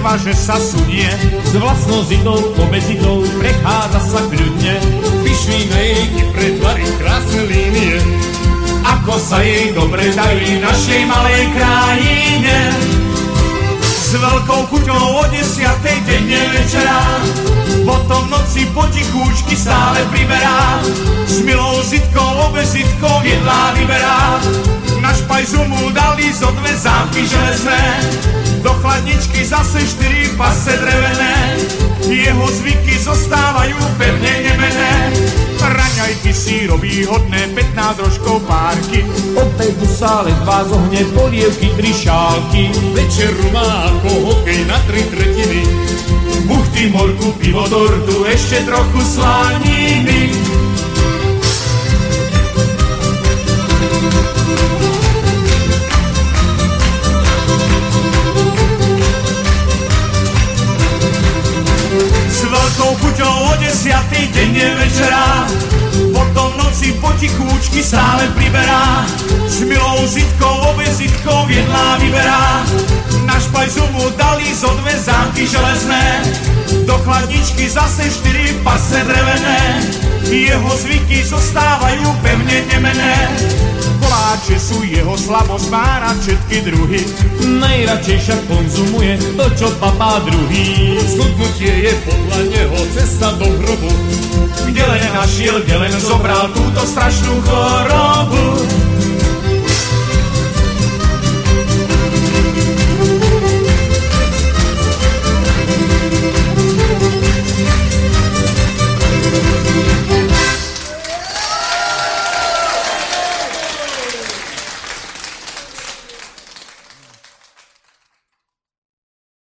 mrtva, že sa sunie. S vlastnozitou, obezitou prechádza sa kľudne. Pyšný na jej pretvary krásne línie. Ako sa jej dobre darí v našej malej krajine. S veľkou chuťou o 10:00 denne večera, potom noci potichúčky stále priberá. S milou zitkou, obezitkou jedlá vyberá. Na špajzu mu dali zo 2 zámky železné, do chladničky zase 4 pase drevené. Jeho zvyky zostávajú pevne nemené. Raňajky si robí hodné 15 rožkov párky. Obedu sa ledva zohne, polievky 3 šálky. Večeru má ako hokej na 3/3. Buchty, morku, pivo, tortu, ešte trochu slaniny. S veľkou chuťou o 10:00 denne večera, potom noci potichúčky stále priberá. S milou zitkou, obezitkou jedlá vyberá. Na špajzu mu dali zo 2 zámky železné, do chladničky zase 4 pase drevené. Jeho zvyky zostávajú pevne nemené. Koláče sú jeho slabosť, má rád všetky druhy. Najradšej však konzumuje to, čo papá druhý. Schudnutie je podľa neho cesta do hrobu. Kde len našiel, kde len zobral túto strašnú chorobu.